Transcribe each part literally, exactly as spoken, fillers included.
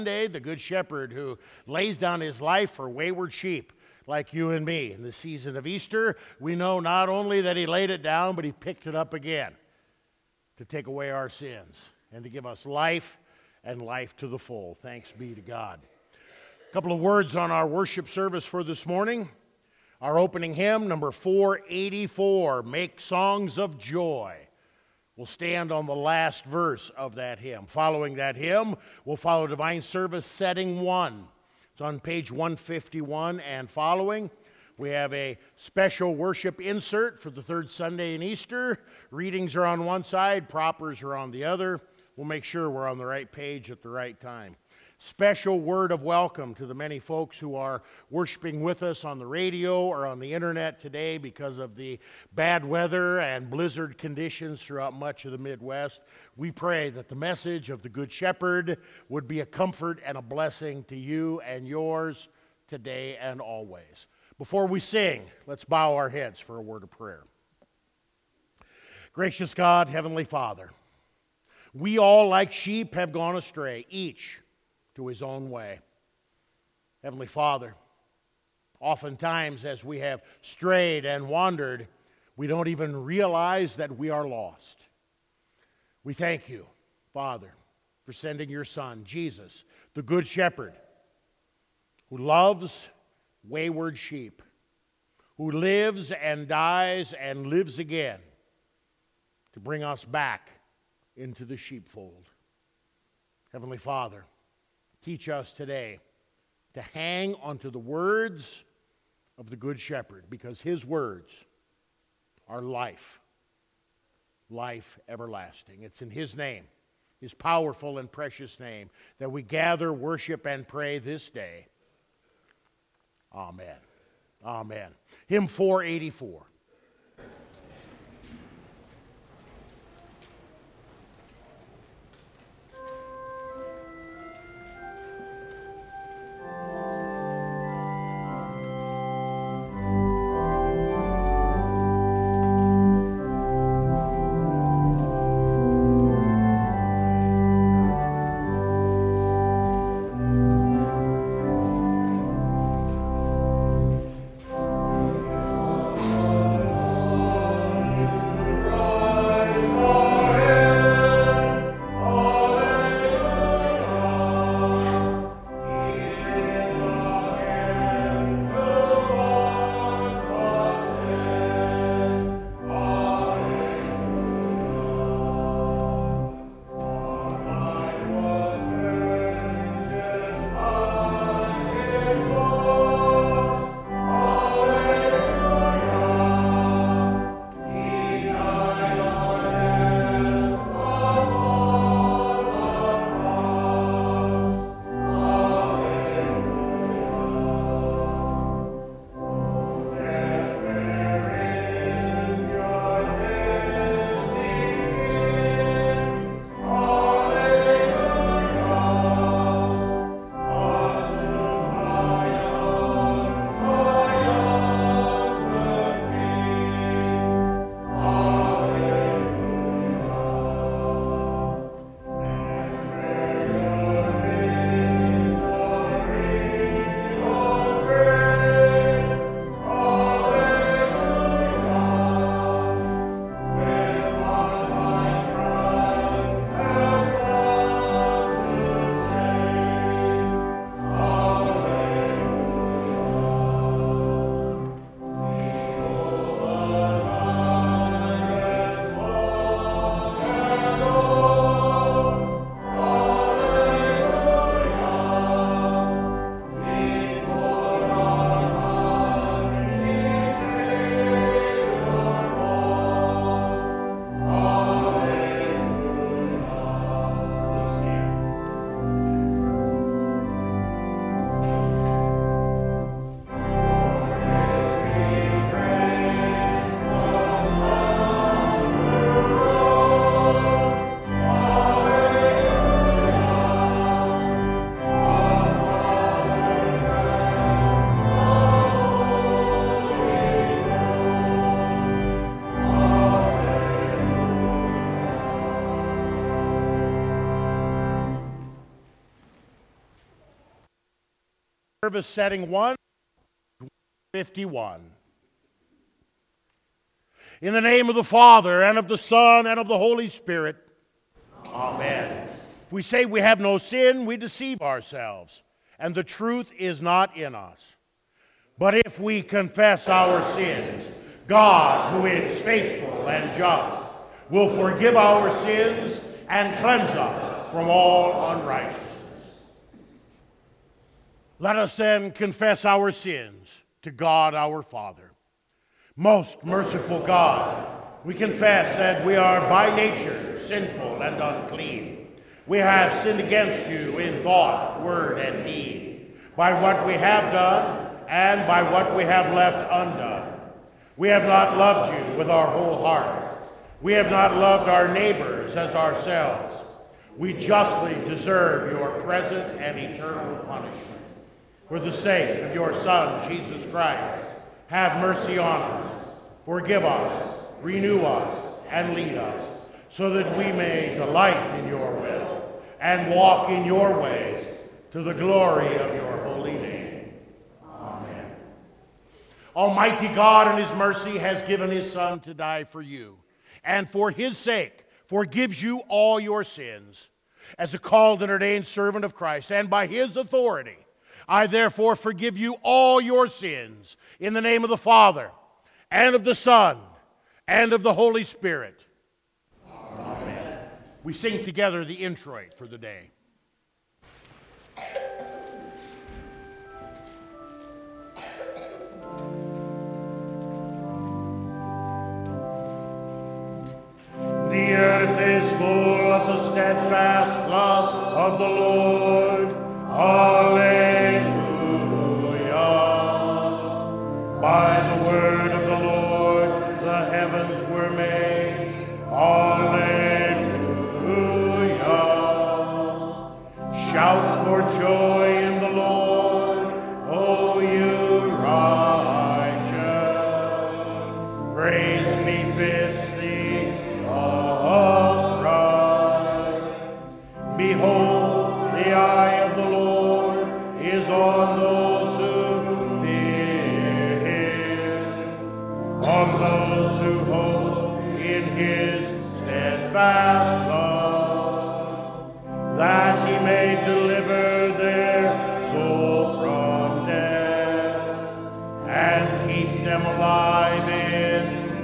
Sunday, the Good Shepherd who lays down his life for wayward sheep like you and me. In the season of Easter, we know not only that he laid it down, but he picked it up again to take away our sins and to give us life and life to the full. Thanks be to God. A couple of words on our worship service for this morning. Our opening hymn, number four eighty-four, Make Songs of Joy. We'll stand on the last verse of that hymn. Following that hymn, we'll follow Divine Service Setting one. It's on page one fifty-one and following. We have a special worship insert for the third Sunday in Easter. Readings are on one side, propers are on the other. We'll make sure we're on the right page at the right time. Special word of welcome to the many folks who are worshiping with us on the radio or on the internet today because of the bad weather and blizzard conditions throughout much of the Midwest. We pray that the message of the Good Shepherd would be a comfort and a blessing to you and yours today and always. Before we sing, let's bow our heads for a word of prayer. Gracious God, Heavenly Father, we all like sheep have gone astray, each to his own way. Heavenly Father, oftentimes as we have strayed and wandered, we don't even realize that we are lost. We thank you, Father, for sending your Son, Jesus, the Good Shepherd, who loves wayward sheep, who lives and dies and lives again to bring us back into the sheepfold. Heavenly Father, teach us today to hang onto the words of the Good Shepherd, because his words are life, life everlasting. It's in his name, his powerful and precious name, that we gather, worship, and pray this day. Amen. Amen. Hymn four eighty-four. Oh Service setting one fifty-one. In the name of the Father, and of the Son, and of the Holy Spirit. Amen. If we say we have no sin, we deceive ourselves, and the truth is not in us. But if we confess our sins, God, who is faithful and just, will forgive our sins and cleanse us from all unrighteousness. Let us then confess our sins to God our Father. Most merciful God, we confess that we are by nature sinful and unclean. We have sinned against you in thought, word, and deed, by what we have done and by what we have left undone. We have not loved you with our whole heart. We have not loved our neighbors as ourselves. We justly deserve your present and eternal punishment. For the sake of your Son, Jesus Christ, have mercy on us, forgive us, renew us, and lead us, so that we may delight in your will and walk in your ways to the glory of your holy name. Amen. Almighty God in his mercy has given his Son to die for you, and for his sake forgives you all your sins. As a called and ordained servant of Christ, and by his authority, I therefore forgive you all your sins in the name of the Father, and of the Son, and of the Holy Spirit. Amen. We sing together the introit for the day. The earth is full of the steadfast love of the Lord. Alleluia. By the word of the Lord the heavens were made. Alleluia. Shout for joy in the Lord, O you righteous. Praise befits thee, upright. Behold, the eye of the Lord is on those who fear him, on those who hope in his steadfast love, that he may deliver their soul from death and keep them alive in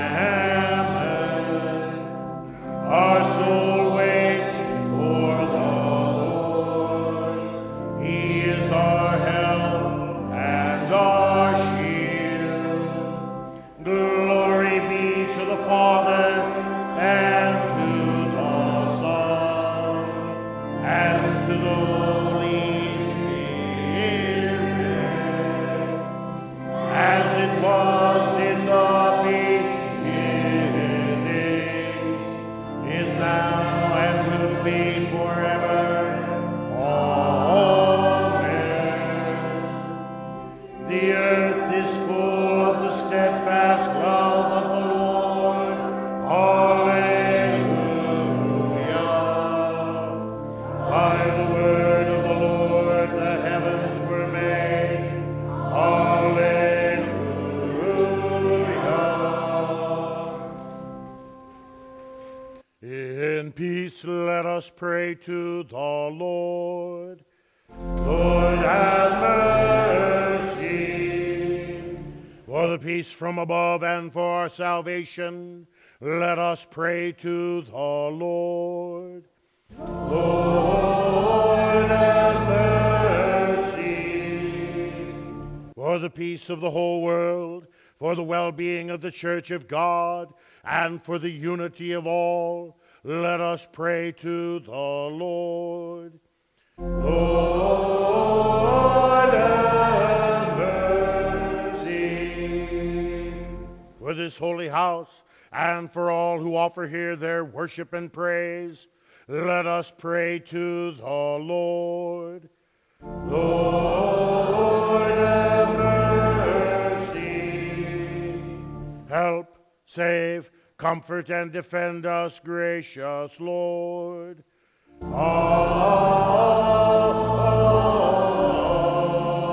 famine. Our soul waits for the Lord. He is our help and our shield. Glory be to the Father and to the Son and to the Holy Spirit, as it was in the beginning, is now, and will be forever. Amen. The earth is full of the steadfast love of the Lord. Alleluia. By the word of the Lord the heavens were made. Alleluia. In peace let us pray to the Lord. Lord, have mercy. For the peace from above and for our salvation, let us pray to the Lord. Lord, have mercy. For the peace of the whole world, for the well-being of the Church of God, and for the unity of all, let us pray to the Lord. Lord, have mercy. For this holy house, and for all who offer here their worship and praise, let us pray to the Lord. Lord, have mercy. Help, save, comfort, and defend us, gracious Lord. Amen.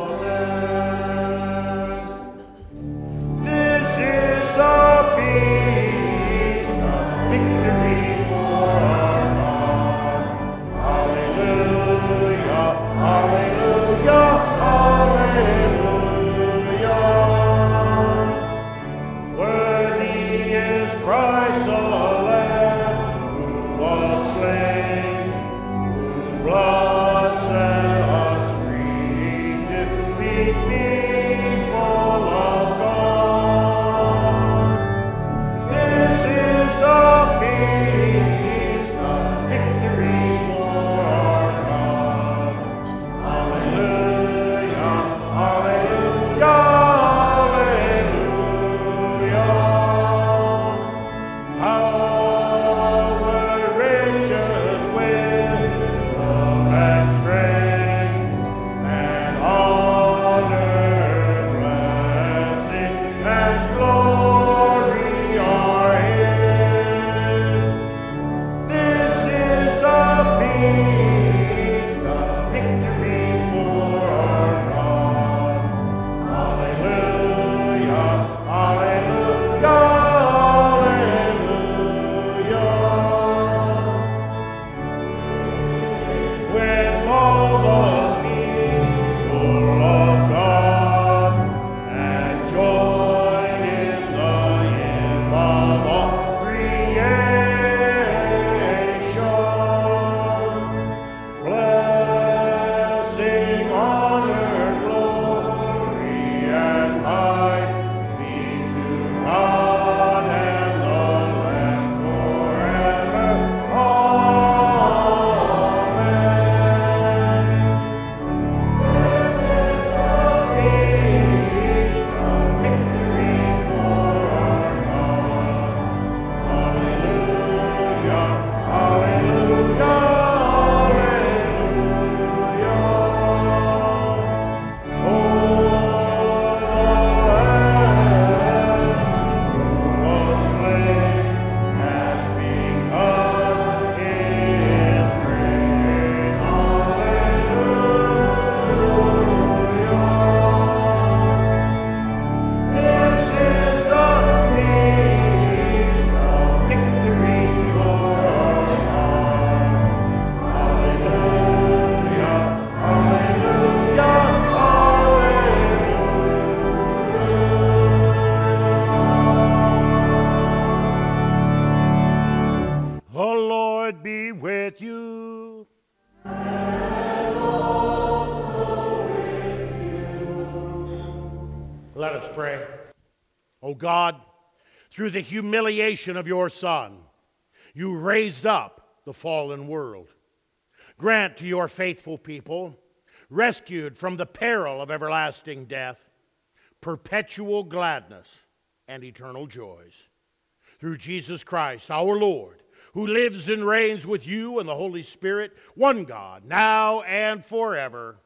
Let us pray. O God, through the humiliation of your Son, you raised up the fallen world. Grant to your faithful people, rescued from the peril of everlasting death, perpetual gladness and eternal joys. Through Jesus Christ, our Lord, who lives and reigns with you and the Holy Spirit, one God, now and forever.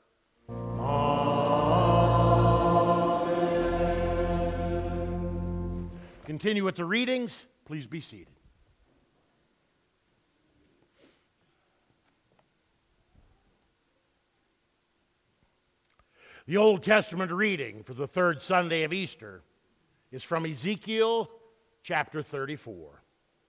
Amen. Continue with the readings. Please be seated. The Old Testament reading for the third Sunday of Easter is from Ezekiel chapter thirty-four.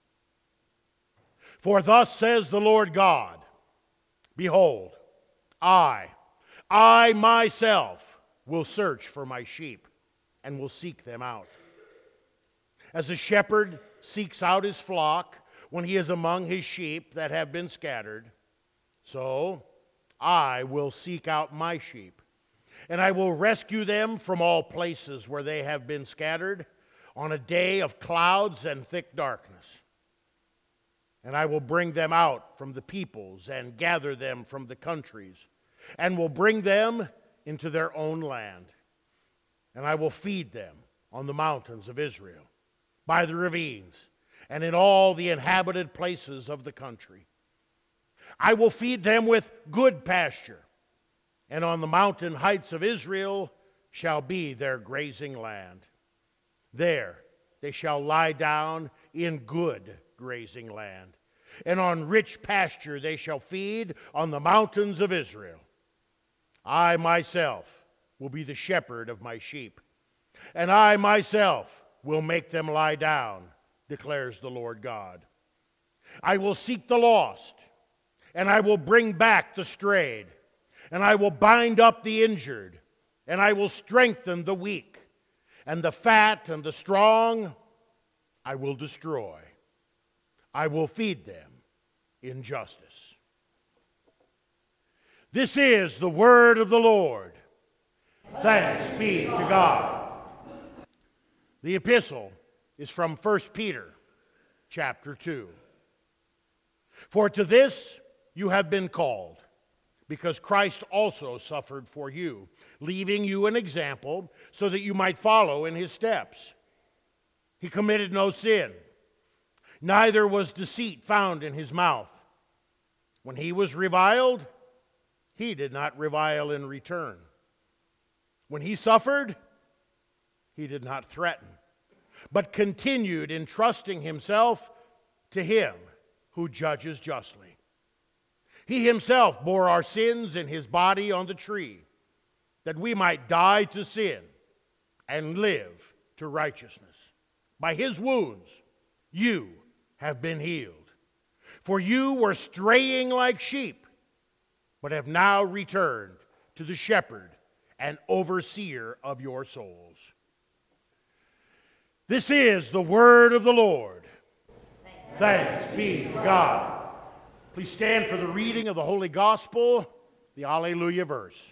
For thus says the Lord God, behold, I, I myself will search for my sheep and will seek them out. As a shepherd seeks out his flock when he is among his sheep that have been scattered, so I will seek out my sheep. And I will rescue them from all places where they have been scattered on a day of clouds and thick darkness. And I will bring them out from the peoples and gather them from the countries, and will bring them into their own land. And I will feed them on the mountains of Israel, by the ravines, and in all the inhabited places of the country. I will feed them with good pasture, and on the mountain heights of Israel shall be their grazing land. There they shall lie down in good grazing land, and on rich pasture they shall feed on the mountains of Israel. I myself will be the shepherd of my sheep, and I myself will make them lie down, declares the Lord God. I will seek the lost, and I will bring back the strayed. And I will bind up the injured, and I will strengthen the weak, and the fat and the strong I will destroy. I will feed them in justice. This is the word of the Lord. Thanks be to God. The epistle is from First Peter chapter two. For to this you have been called, because Christ also suffered for you, leaving you an example so that you might follow in his steps. He committed no sin, neither was deceit found in his mouth. When he was reviled, he did not revile in return. When he suffered, he did not threaten, but continued entrusting himself to him who judges justly. He himself bore our sins in his body on the tree, that we might die to sin and live to righteousness. By his wounds you have been healed. For you were straying like sheep, but have now returned to the shepherd and overseer of your souls. This is the word of the Lord. Thanks be to God. Please stand for the reading of the Holy Gospel, the Alleluia verse.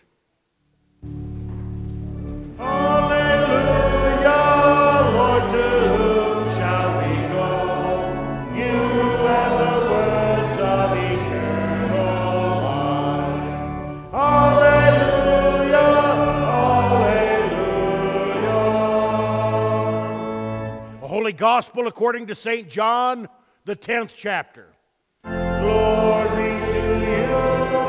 Alleluia, Lord, to whom shall we go? You and the words of eternal life. Alleluia, alleluia. The Holy Gospel according to Saint John, the tenth chapter. Glory to you, O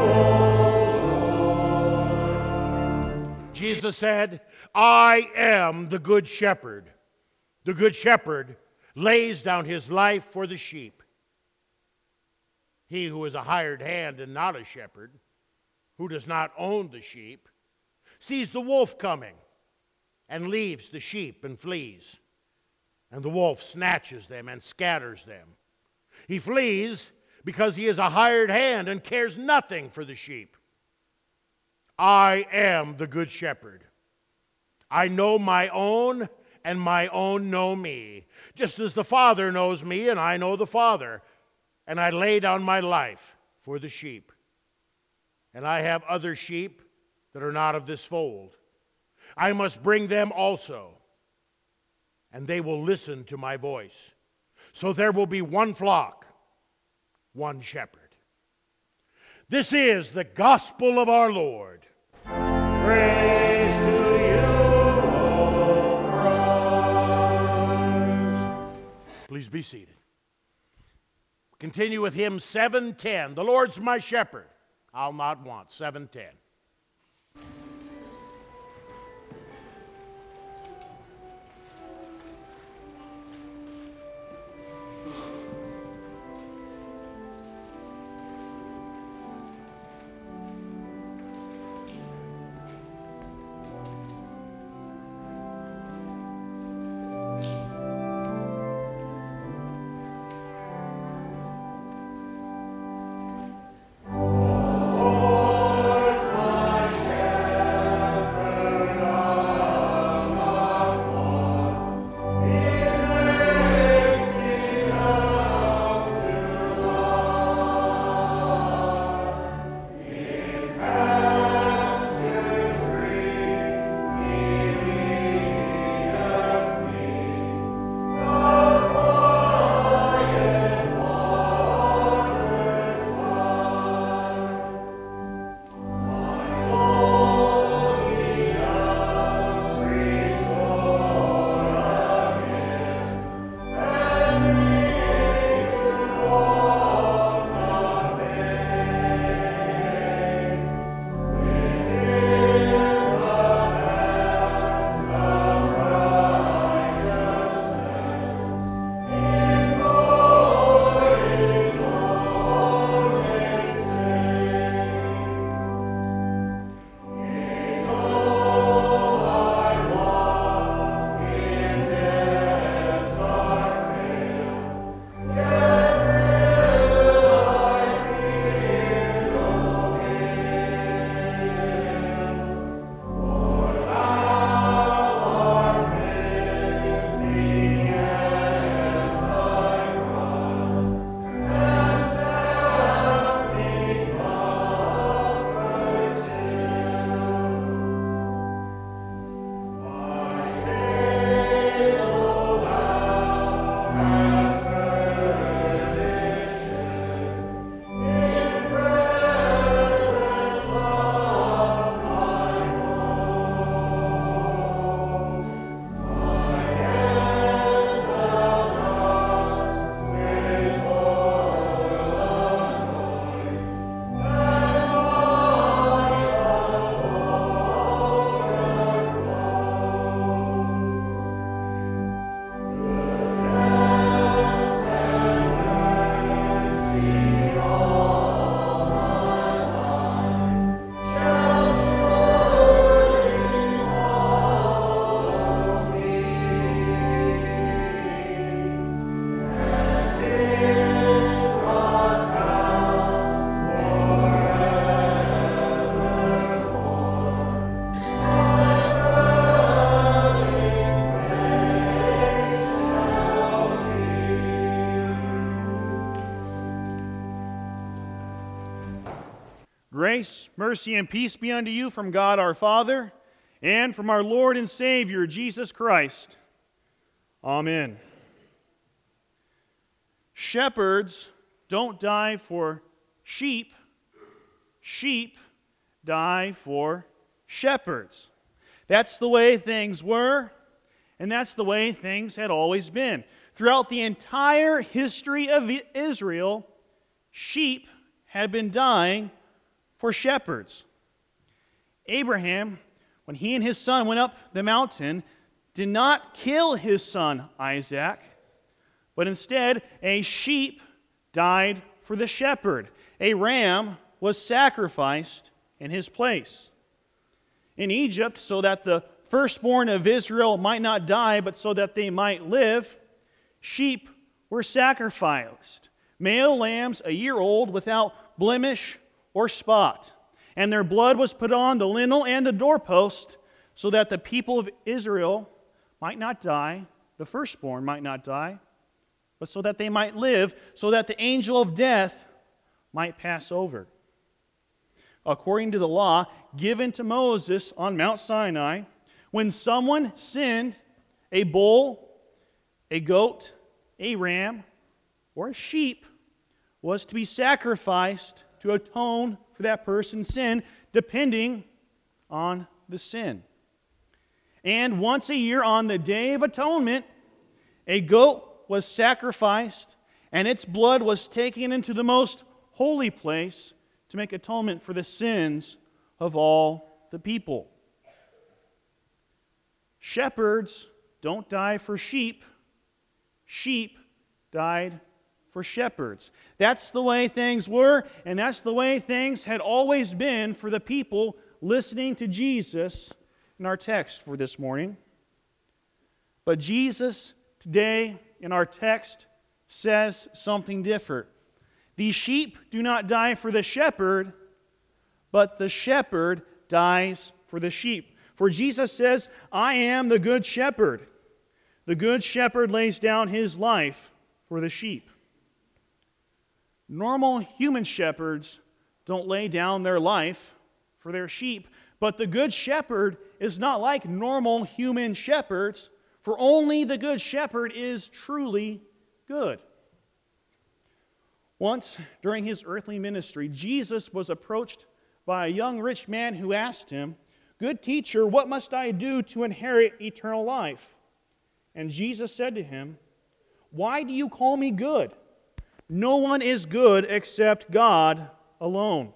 Lord. Jesus said, I am the good shepherd. The good shepherd lays down his life for the sheep. He who is a hired hand and not a shepherd, who does not own the sheep, sees the wolf coming and leaves the sheep and flees. And the wolf snatches them and scatters them. He flees because he is a hired hand and cares nothing for the sheep. I am the good shepherd. I know my own, and my own know me, just as the Father knows me, and I know the Father, and I lay down my life for the sheep. And I have other sheep that are not of this fold. I must bring them also, and they will listen to my voice. So there will be one flock, one shepherd. This is the gospel of our Lord. Praise to you, O Christ. Please be seated. Continue with hymn seven ten. The Lord's my shepherd, I'll not want. seven ten. Grace, mercy, and peace be unto you from God our Father and from our Lord and Savior, Jesus Christ. Amen. Shepherds don't die for sheep. Sheep die for shepherds. That's the way things were, and that's the way things had always been. Throughout the entire history of Israel, sheep had been dying for shepherds. Abraham, when he and his son went up the mountain, did not kill his son Isaac, but instead a sheep died for the shepherd. A ram was sacrificed in his place. In Egypt, so that the firstborn of Israel might not die, but so that they might live, sheep were sacrificed. Male lambs a year old without blemish or spot. And their blood was put on the lintel and the doorpost, so that the people of Israel might not die, the firstborn might not die, but so that they might live, so that the angel of death might pass over. According to the law given to Moses on Mount Sinai, When someone sinned, a bull, a goat, a ram, or a sheep was to be sacrificed to atone for that person's sin, depending on the sin. And once a year on the Day of Atonement, a goat was sacrificed, and its blood was taken into the most holy place to make atonement for the sins of all the people. Shepherds don't die for sheep. Sheep died for shepherds. That's the way things were, and that's the way things had always been for the people listening to Jesus in our text for this morning. But Jesus today in our text says something different. The sheep do not die for the shepherd, but the shepherd dies for the sheep. For Jesus says, I am the good shepherd. The good shepherd lays down his life for the sheep. Normal human shepherds don't lay down their life for their sheep, but the good shepherd is not like normal human shepherds, for only the good shepherd is truly good. Once, during his earthly ministry, Jesus was approached by a young rich man who asked him, Good teacher, what must I do to inherit eternal life? And Jesus said to him, Why do you call me good? No one is good except God alone.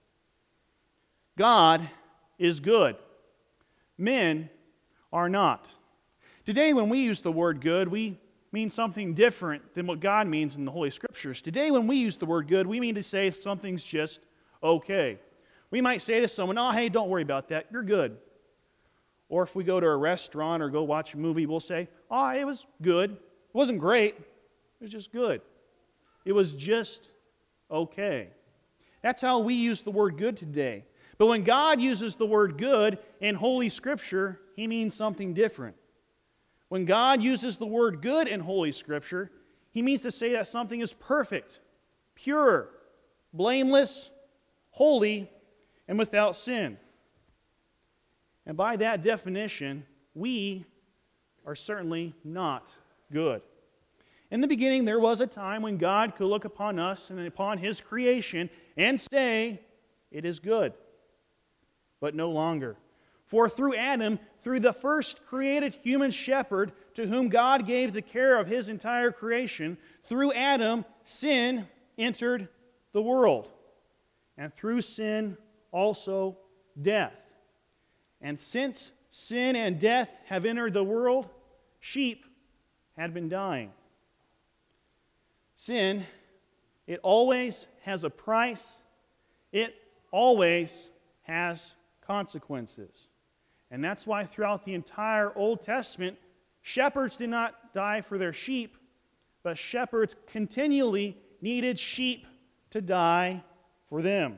God is good. Men are not. Today, when we use the word good, we mean something different than what God means in the Holy Scriptures. Today, when we use the word good, we mean to say something's just okay. We might say to someone, oh, hey, don't worry about that. You're good. Or if we go to a restaurant or go watch a movie, we'll say, oh, it was good. It wasn't great. It was just good. It was just okay. That's how we use the word good today. But when God uses the word good in Holy Scripture, He means something different. When God uses the word good in Holy Scripture, He means to say that something is perfect, pure, blameless, holy, and without sin. And by that definition, we are certainly not good. In the beginning, there was a time when God could look upon us and upon His creation and say, it is good, but no longer. For through Adam, through the first created human shepherd to whom God gave the care of His entire creation, through Adam, sin entered the world. And through sin, also death. And since sin and death have entered the world, sheep had been dying. Sin, it always has a price. It always has consequences. And that's why throughout the entire Old Testament, shepherds did not die for their sheep, but shepherds continually needed sheep to die for them.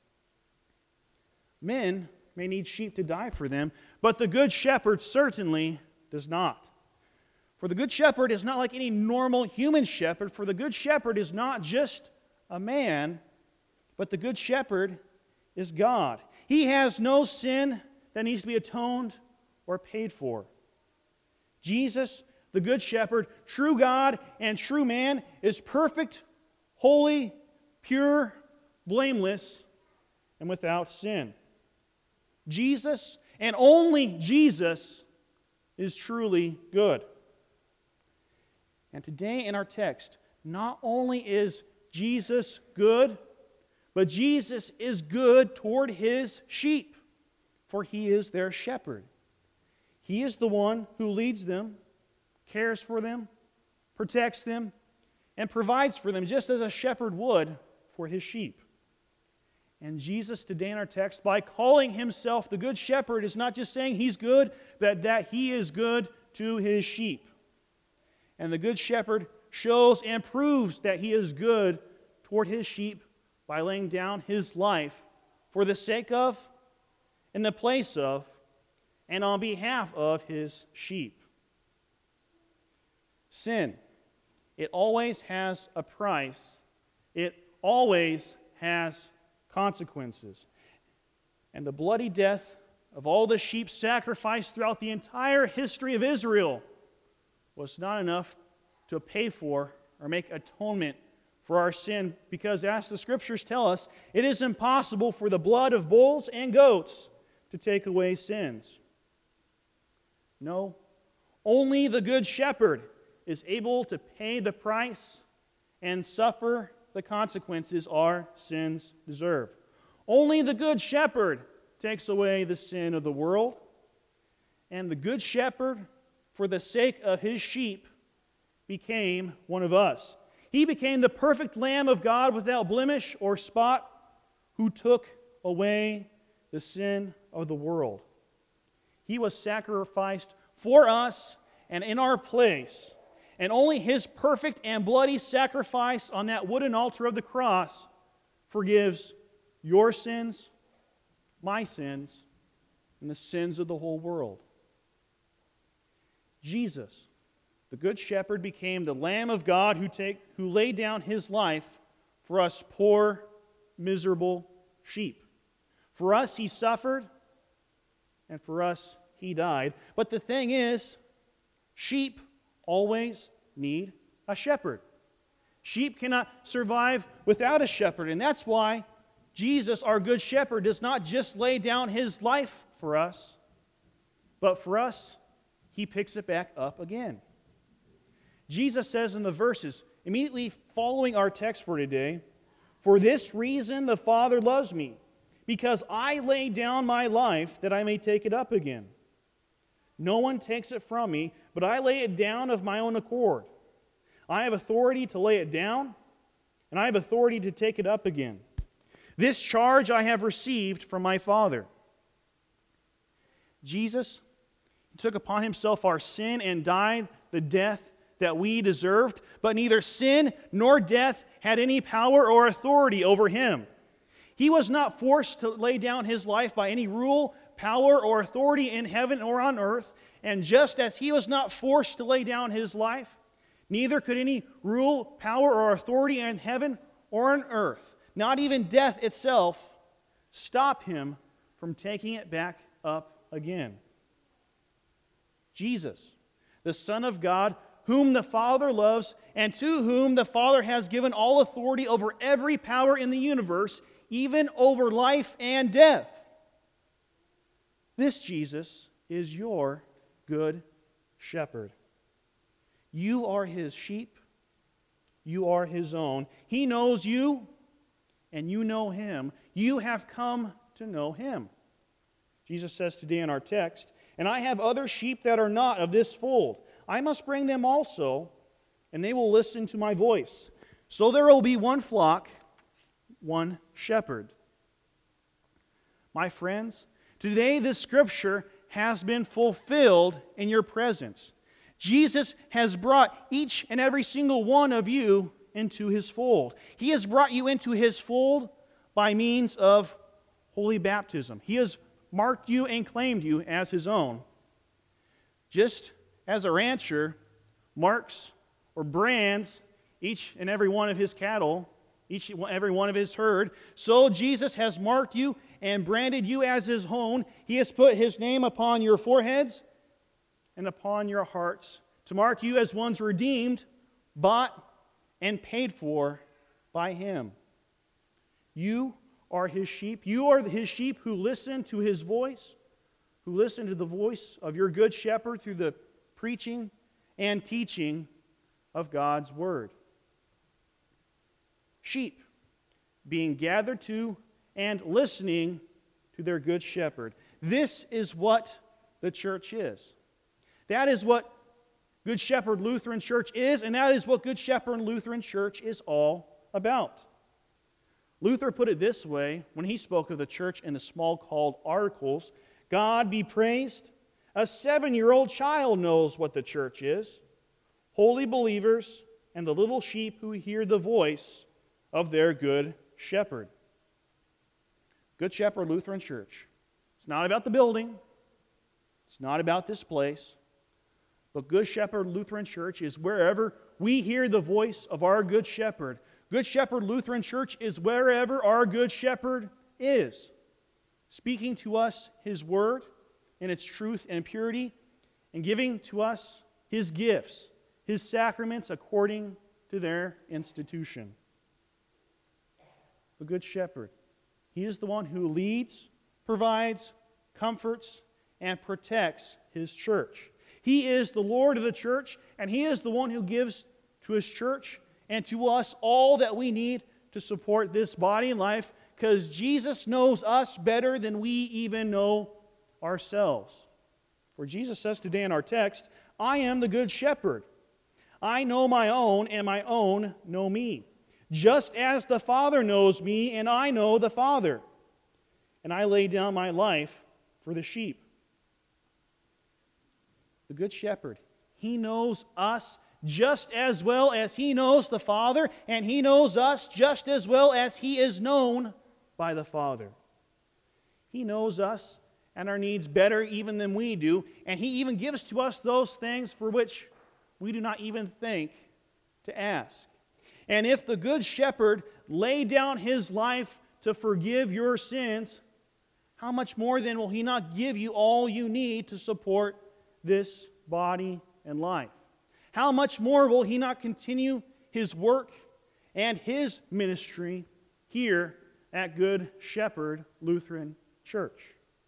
Men may need sheep to die for them, but the Good Shepherd certainly does not. For the Good Shepherd is not like any normal human shepherd, for the Good Shepherd is not just a man, but the Good Shepherd is God. He has no sin that needs to be atoned or paid for. Jesus, the Good Shepherd, true God and true man, is perfect, holy, pure, blameless, and without sin. Jesus, and only Jesus, is truly good. And today in our text, not only is Jesus good, but Jesus is good toward His sheep, for He is their shepherd. He is the one who leads them, cares for them, protects them, and provides for them, just as a shepherd would for his sheep. And Jesus today in our text, by calling Himself the Good Shepherd, is not just saying He's good, but that He is good to His sheep. And the Good Shepherd shows and proves that He is good toward His sheep by laying down His life for the sake of, in the place of, and on behalf of His sheep. Sin, it always has a price. It always has consequences. And the bloody death of all the sheep sacrificed throughout the entire history of Israel was not enough to pay for or make atonement for our sin, because as the Scriptures tell us, it is impossible for the blood of bulls and goats to take away sins. No, only the Good Shepherd is able to pay the price and suffer the consequences our sins deserve. Only the Good Shepherd takes away the sin of the world, and the Good Shepherd, for the sake of his sheep, became one of us. He became the perfect Lamb of God without blemish or spot, who took away the sin of the world. He was sacrificed for us and in our place, and only his perfect and bloody sacrifice on that wooden altar of the cross forgives your sins, my sins, and the sins of the whole world. Jesus, the Good Shepherd, became the Lamb of God who, take, who laid down his life for us poor, miserable sheep. For us, he suffered, and for us, he died. But the thing is, sheep always need a shepherd. Sheep cannot survive without a shepherd, and that's why Jesus, our Good Shepherd, does not just lay down his life for us, but for us, he picks it back up again. Jesus says in the verses immediately following our text for today, "For this reason the Father loves me, because I lay down my life that I may take it up again. No one takes it from me, but I lay it down of my own accord. I have authority to lay it down, and I have authority to take it up again. This charge I have received from my Father." Jesus took upon himself our sin and died the death that we deserved, but neither sin nor death had any power or authority over him. He was not forced to lay down his life by any rule, power, or authority in heaven or on earth, and just as he was not forced to lay down his life, neither could any rule, power, or authority in heaven or on earth, not even death itself, stop him from taking it back up again. Jesus, the Son of God, whom the Father loves, and to whom the Father has given all authority over every power in the universe, even over life and death. This Jesus is your Good Shepherd. You are his sheep. You are his own. He knows you, and you know him. You have come to know him. Jesus says today in our text, "And I have other sheep that are not of this fold. I must bring them also, and they will listen to my voice. So there will be one flock, one shepherd." My friends, today this scripture has been fulfilled in your presence. Jesus has brought each and every single one of you into his fold. He has brought you into his fold by means of holy baptism. He has marked you and claimed you as his own. Just as a rancher marks or brands each and every one of his cattle, each and every one of his herd, so Jesus has marked you and branded you as his own. He has put his name upon your foreheads and upon your hearts to mark you as ones redeemed, bought, and paid for by him. You are his sheep. You are his sheep who listen to his voice, who listen to the voice of your Good Shepherd through the preaching and teaching of God's Word. Sheep being gathered to and listening to their Good Shepherd. This is what the church is. That is what Good Shepherd Lutheran Church is, and that is what Good Shepherd Lutheran Church is all about. Luther put it this way when he spoke of the church in the small called Articles: "God be praised, a seven-year-old child knows what the church is, holy believers and the little sheep who hear the voice of their Good Shepherd." Good Shepherd Lutheran Church. It's not about the building. It's not about this place. But Good Shepherd Lutheran Church is wherever we hear the voice of our Good Shepherd. Good Shepherd Lutheran Church is wherever our Good Shepherd is. speaking to us His word in its truth and purity, and giving to us His gifts, His sacraments according to their institution. The Good Shepherd. He is the one who leads, provides, comforts, and protects His church. He is the Lord of the church, and He is the one who gives to His church and to us all that we need to support this body and life, because Jesus knows us better than we even know ourselves. For Jesus says today in our text, I am the Good Shepherd. I know my own, and my own know me. Just as the Father knows me, and I know the Father. And I lay down my life for the sheep. The Good Shepherd, He knows us just as well as He knows the Father, and He knows us just as well as He is known by the Father. He knows us and our needs better even than we do, and He even gives to us those things for which we do not even think to ask. And if the Good Shepherd laid down His life to forgive your sins, how much more then will He not give you all you need to support this body and life? How much more will He not continue His work and His ministry here at Good Shepherd Lutheran Church?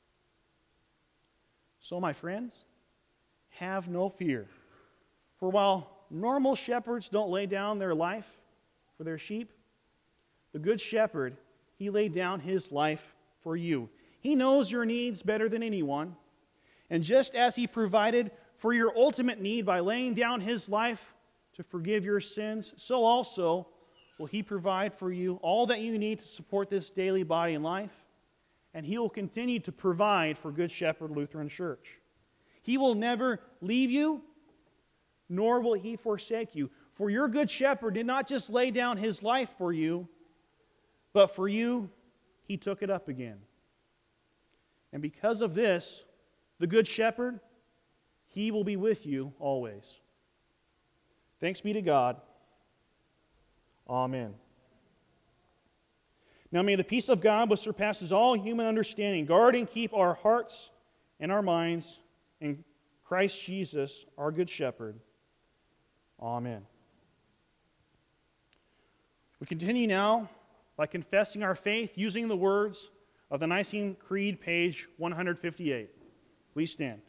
So, my friends, have no fear. For while normal shepherds don't lay down their life for their sheep, the Good Shepherd, He laid down His life for you. He knows your needs better than anyone. And just as He provided for your ultimate need by laying down His life to forgive your sins, so also will He provide for you all that you need to support this daily body and life. And He will continue to provide for Good Shepherd Lutheran Church. He will never leave you, nor will He forsake you. For your Good Shepherd did not just lay down His life for you, but for you, He took it up again. And because of this, the Good Shepherd, He will be with you always. Thanks be to God. Amen. Now may the peace of God, which surpasses all human understanding, guard and keep our hearts and our minds in Christ Jesus, our Good Shepherd. Amen. We continue now by confessing our faith using the words of the Nicene Creed, page one fifty-eight. Please stand.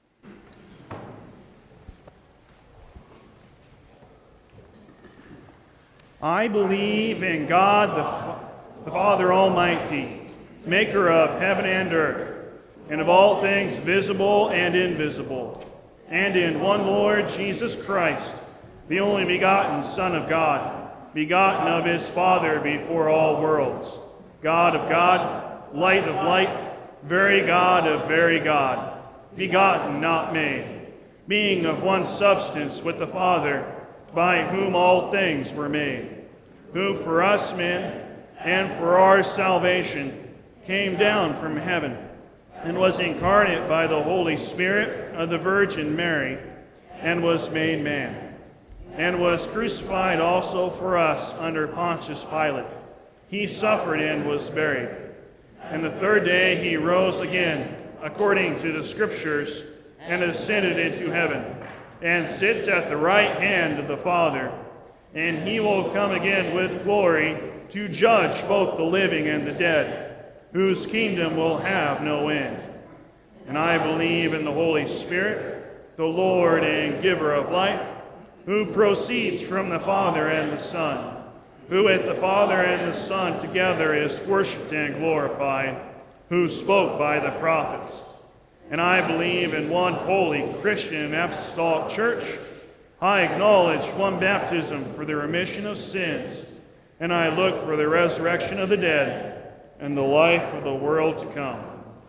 I believe in God the, Fa- the Father Almighty, maker of heaven and earth, and of all things visible and invisible, and in one Lord Jesus Christ, the only begotten Son of God, begotten of His Father before all worlds, God of God, light of light, very God of very God, begotten, not made, being of one substance with the Father, by whom all things were made, who for us men and for our salvation came down from heaven, and was incarnate by the Holy Spirit of the Virgin Mary, and was made man, and was crucified also for us under Pontius Pilate. He suffered and was buried. And the third day He rose again, according to the Scriptures, and ascended into heaven, and sits at the right hand of the Father. And He will come again with glory to judge both the living and the dead, whose kingdom will have no end. And I believe in the Holy Spirit, the Lord and giver of life, who proceeds from the Father and the Son, who with the Father and the Son together is worshipped and glorified, who spoke by the prophets. And I believe in one holy Christian apostolic church. I acknowledge one baptism for the remission of sins, and I look for the resurrection of the dead and the life of the world to come.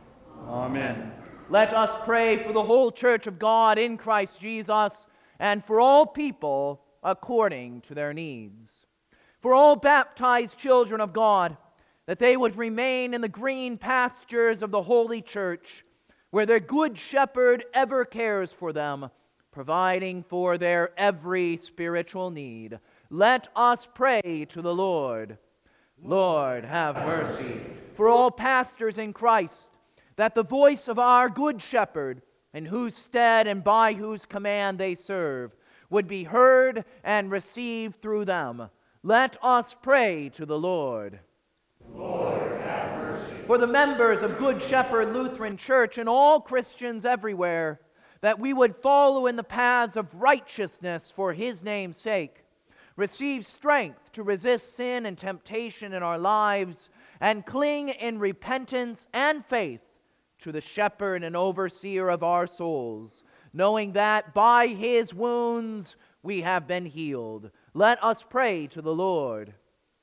Amen. Let us pray for the whole church of God in Christ Jesus, and for all people according to their needs. For all baptized children of God, that they would remain in the green pastures of the Holy Church, where their Good Shepherd ever cares for them, providing for their every spiritual need. Let us pray to the Lord. Lord, have mercy. for all pastors in Christ, that the voice of our Good Shepherd, in whose stead and by whose command they serve, would be heard and received through them. Let us pray to the Lord. Lord, have mercy. For the members of Good Shepherd Lutheran Church and all Christians everywhere, that we would follow in the paths of righteousness for His name's sake, receive strength to resist sin and temptation in our lives, and cling in repentance and faith to the shepherd and overseer of our souls, knowing that by His wounds we have been healed. Let us pray to the Lord.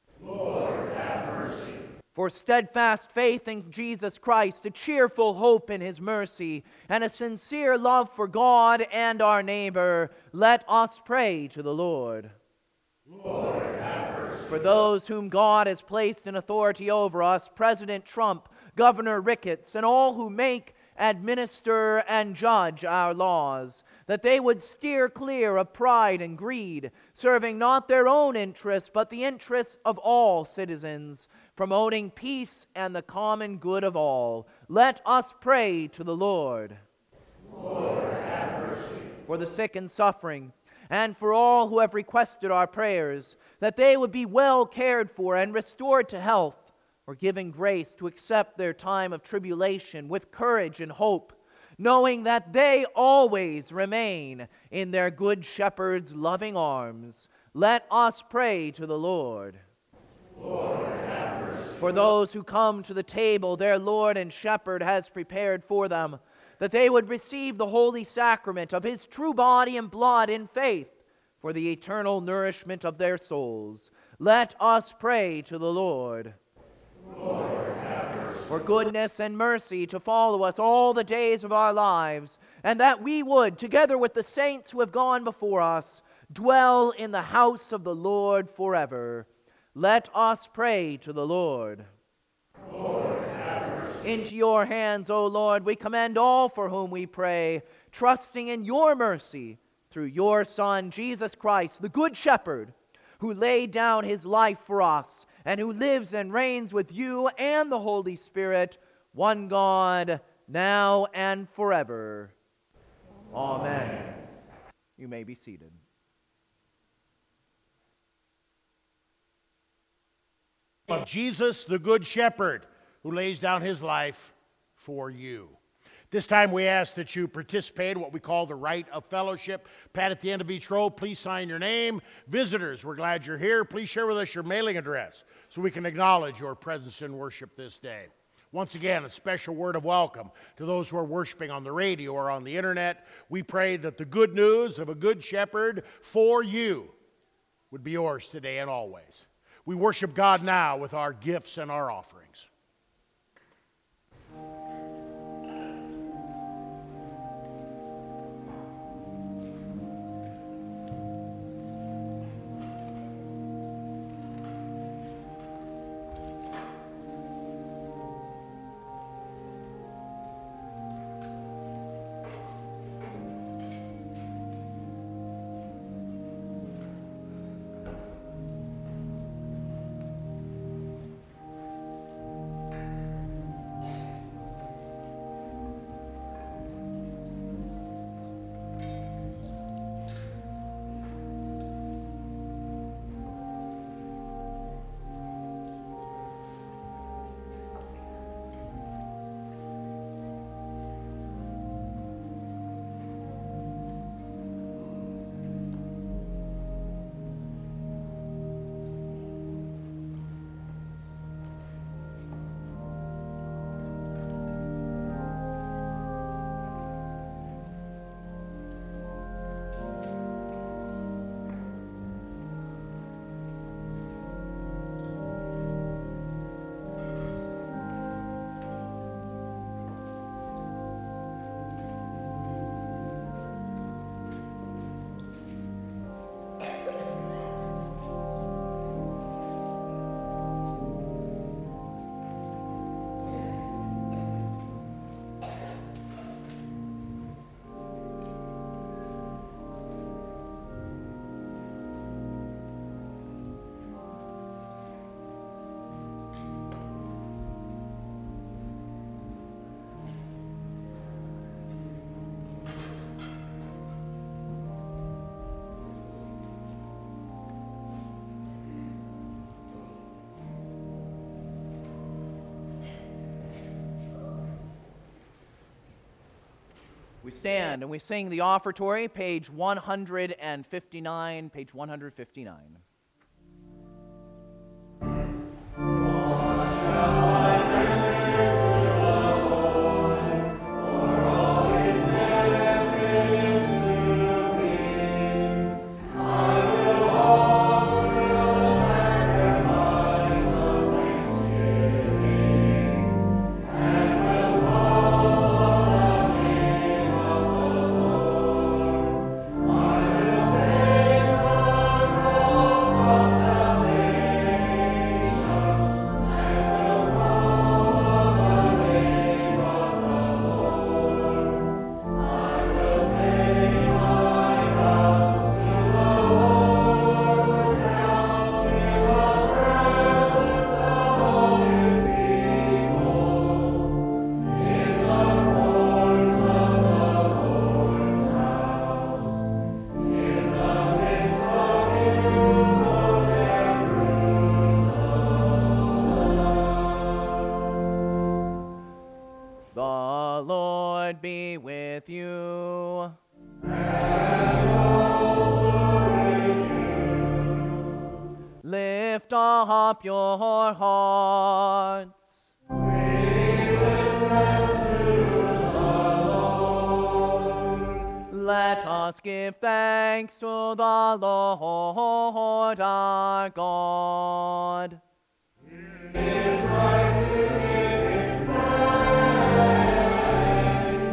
Lord, have mercy. For steadfast faith in Jesus Christ, a cheerful hope in His mercy, and a sincere love for God and our neighbor, let us pray to the Lord. Lord, have mercy. For those whom God has placed in authority over us, President Trump, Governor Ricketts, and all who make, administer, and judge our laws, that they would steer clear of pride and greed, serving not their own interests, but the interests of all citizens, promoting peace and the common good of all. Let us pray to the Lord. Lord, have mercy. For the sick and suffering, and for all who have requested our prayers, that they would be well cared for and restored to health, or given grace to accept their time of tribulation with courage and hope, knowing that they always remain in their Good Shepherd's loving arms. Let us pray to the Lord. Lord, have mercy. For those who come to the table their Lord and Shepherd has prepared for them, that they would receive the holy sacrament of His true body and blood in faith for the eternal nourishment of their souls. Let us pray to the Lord. Lord, have mercy. For goodness and mercy to follow us all the days of our lives, and that we would, together with the saints who have gone before us, dwell in the house of the Lord forever. Let us pray to the Lord. Lord, have mercy. Into your hands, O Lord, we commend all for whom we pray, trusting in your mercy through your Son, Jesus Christ, the Good Shepherd, who laid down His life for us, and who lives and reigns with you and the Holy Spirit, one God, now and forever. Amen. Amen. You may be seated. Of Jesus, the Good Shepherd, who lays down His life for you. This time we ask that you participate in what we call the rite of fellowship. Pat, at the end of each row, please sign your name. Visitors, we're glad you're here. Please share with us your mailing address so we can acknowledge your presence in worship this day. Once again, a special word of welcome to those who are worshiping on the radio or on the internet. We pray that the good news of a good shepherd for you would be yours today and always. We worship God now with our gifts and our offerings. We stand and we sing the offertory, page one hundred fifty-nine, page one hundred fifty-nine. The Lord be with you. And also with you. Lift up your hearts. We lift them to the Lord. Let us give thanks to the Lord our God. It is right to give him praise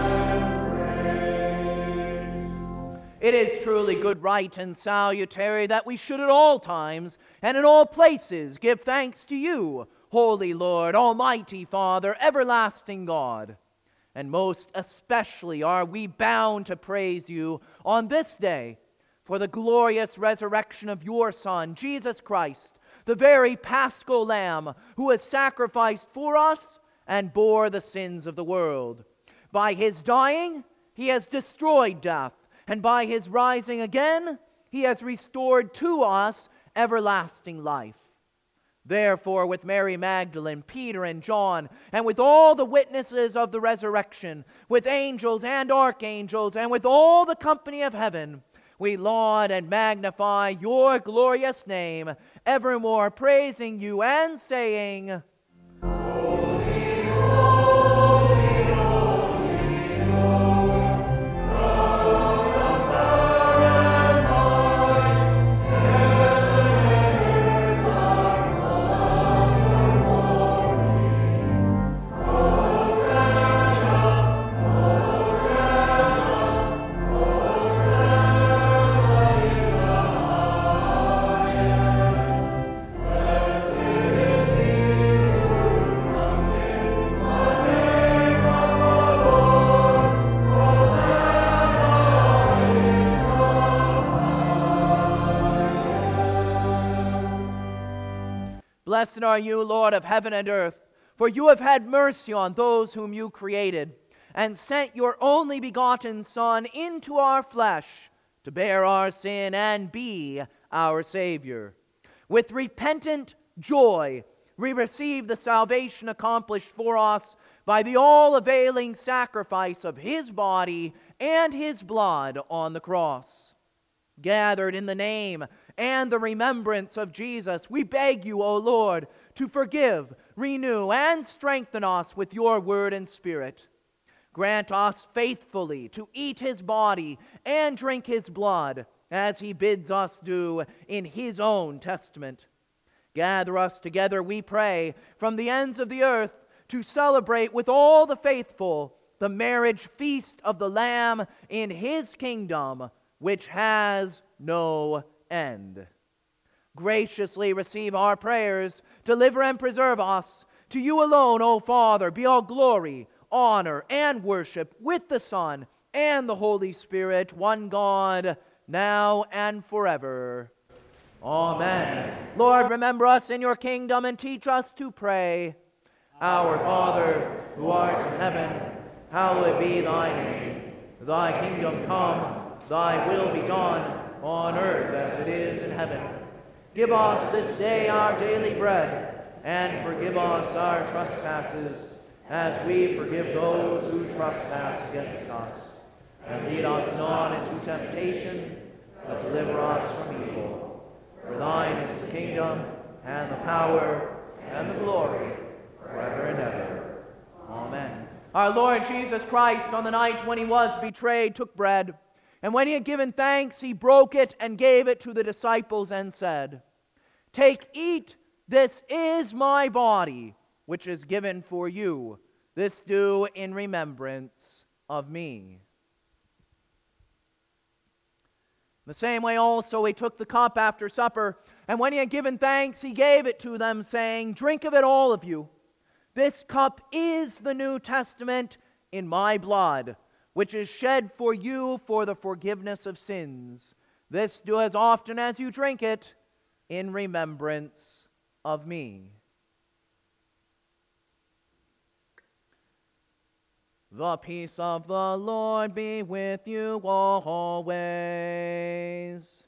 and praise. It is truly good, right, and salutary that we should at all times and in all places give thanks to you, Holy Lord, Almighty Father, everlasting God. And most especially are we bound to praise you on this day for the glorious resurrection of your Son, Jesus Christ, the very Paschal Lamb who was sacrificed for us and bore the sins of the world. By his dying, he has destroyed death, and by his rising again, he has restored to us everlasting life. Therefore, with Mary Magdalene, Peter and John, and with all the witnesses of the resurrection, with angels and archangels, and with all the company of heaven, we laud and magnify your glorious name, evermore praising you and saying, Holy, holy, holy, Lord, God of power and might, heaven and earth are full of your glory. Hosanna, Hosanna, Hosanna. Blessed are you, Lord of heaven and earth, for you have had mercy on those whom you created, and sent your only begotten Son into our flesh to bear our sin and be our Savior. With repentant joy, we receive the salvation accomplished for us by the all-availing sacrifice of his body and his blood on the cross. Gathered in the name and the remembrance of Jesus, we beg you, O Lord, to forgive, renew, and strengthen us with your word and spirit. Grant us faithfully to eat his body and drink his blood, as he bids us do in his own testament. Gather us together, we pray, from the ends of the earth to celebrate with all the faithful the marriage feast of the Lamb in his kingdom, which has no end. Graciously receive our prayers, deliver and preserve us. To you alone, O Father, be all glory, honor, and worship with the Son and the Holy Spirit, one God, now and forever. Amen. Lord, remember us in your kingdom and teach us to pray. Our Father, who art in heaven, hallowed be thy name. Thy kingdom come, thy will be done, on earth as it is in heaven. Give us this day our daily bread, and forgive us our trespasses, as we forgive those who trespass trespass against us. And lead us not into temptation, but deliver us from evil. For thine is the kingdom, and the power, and the glory, forever and ever. Amen. Our Lord Jesus Christ, on the night when he was betrayed, took bread, and when he had given thanks, he broke it and gave it to the disciples and said, "Take, eat, this is my body, which is given for you. This do in remembrance of me." In the same way also he took the cup after supper, and when he had given thanks, he gave it to them, saying, "Drink of it, all of you. This cup is the New Testament in my blood, which is shed for you for the forgiveness of sins. This do as often as you drink it in remembrance of me." The peace of the Lord be with you always.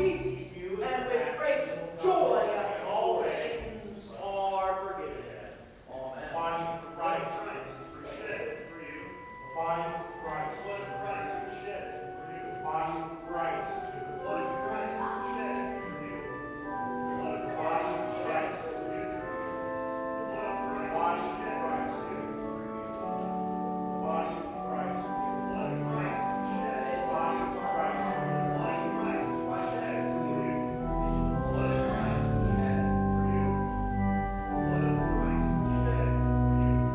peace and with great joy all sins are forgiven. Amen. Body of Christ was shed for you. Body of Christ. Blood of Christ was shed for you. Body of Christ. Blood of Christ was shed for you. Blood of Christ was shed for you. Blood of Christ was shed for you. Body of Christ. Blood of Christ was shed. Body of Christ. Blood of Christ was shed for you. Blood of Christ was shed for you. Blood of Christ was shed for you.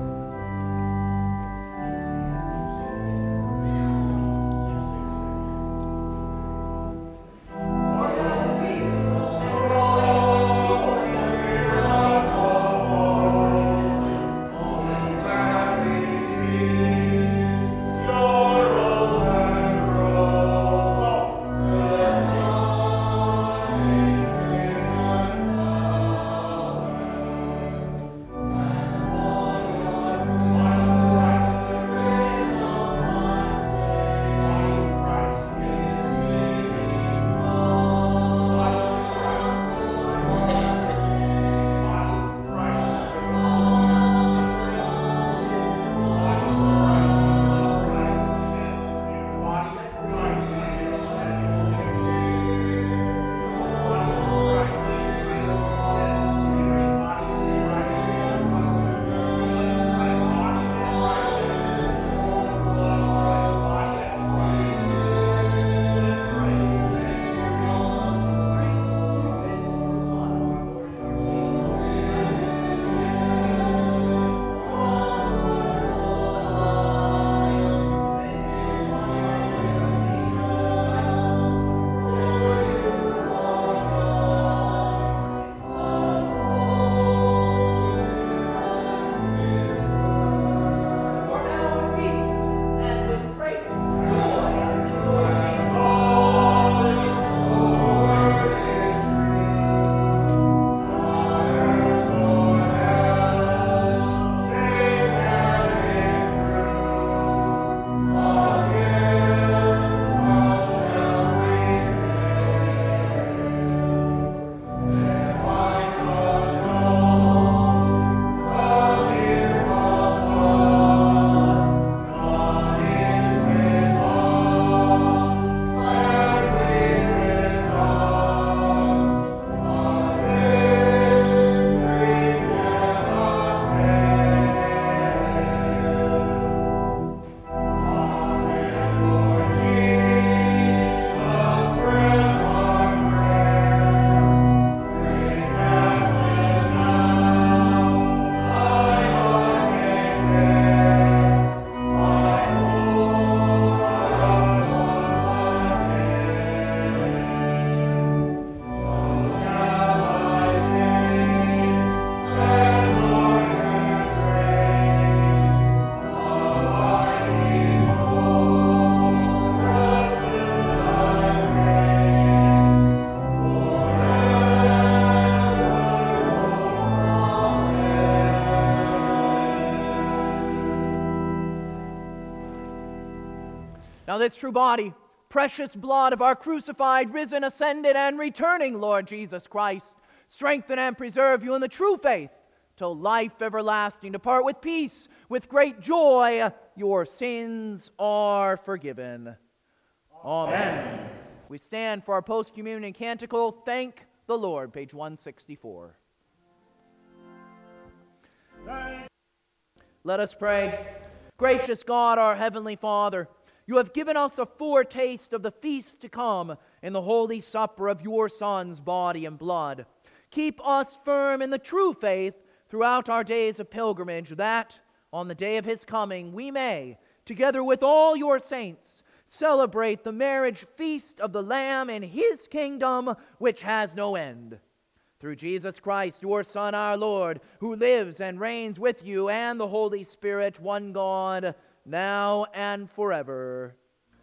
Now this true body, precious blood of our crucified, risen, ascended, and returning Lord Jesus Christ, strengthen and preserve you in the true faith, till life everlasting. Depart with peace, with great joy. Your sins are forgiven. Amen. Amen. We stand for our post-communion canticle, Thank the Lord, page one sixty-four. Let us pray. Gracious God, our heavenly Father, you have given us a foretaste of the feast to come in the holy supper of your Son's body and blood. Keep us firm in the true faith throughout our days of pilgrimage, that on the day of his coming we may, together with all your saints, celebrate the marriage feast of the Lamb in his kingdom, which has no end. Through Jesus Christ, your Son, our Lord, who lives and reigns with you and the Holy Spirit, one God, now and forever.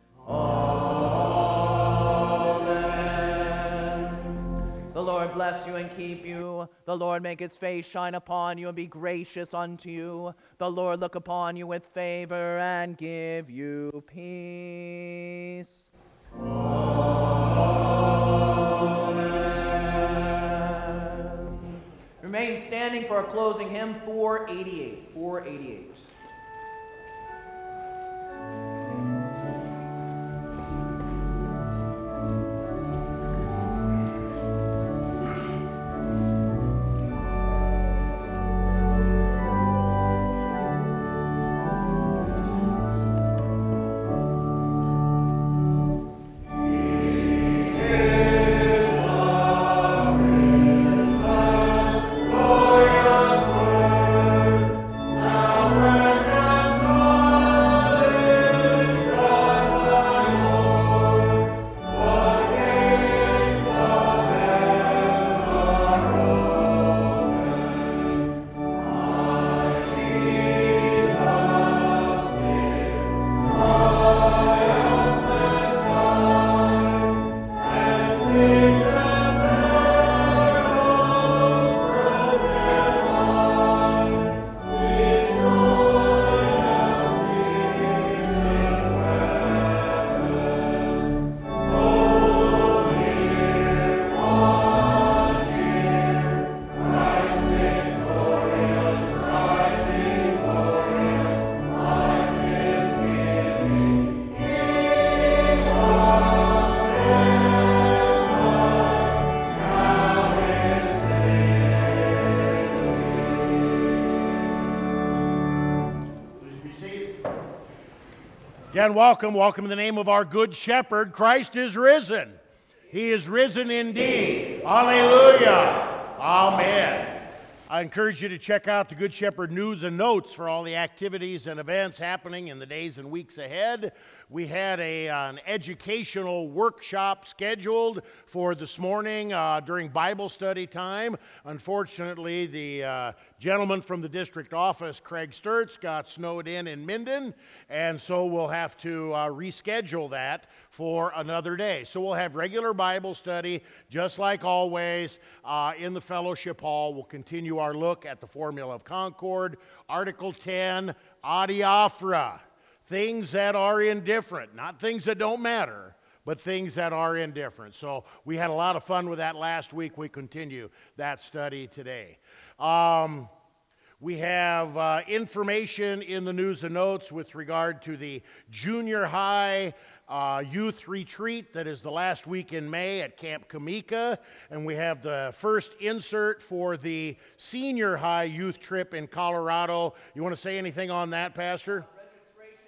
Amen. The Lord bless you and keep you. The Lord make his face shine upon you and be gracious unto you. The Lord look upon you with favor and give you peace. Amen. standing for our closing hymn, four eighty-eight. four eighty-eight. Again, welcome, welcome in the name of our good shepherd. Christ is risen. He is risen indeed. Alleluia. Amen. I encourage you to check out the Good Shepherd News and Notes for all the activities and events happening in the days and weeks ahead. We had a, an educational workshop scheduled for this morning uh, during Bible study time. Unfortunately, the uh, gentleman from the district office, Craig Sturts, got snowed in in Minden, and so we'll have to uh, reschedule that for another day. So we'll have regular Bible study, just like always, uh, in the fellowship hall. We'll continue our look at the Formula of Concord, Article ten, Adiaphora. Things that are indifferent, not things that don't matter, but things that are indifferent. So we had a lot of fun with that last week. We continue that study today. Um, we have uh, information in the news and notes with regard to the junior high uh, youth retreat that is the last week in May at Camp Kamika. And we have the first insert for the senior high youth trip in Colorado. You want to say anything on that, Pastor?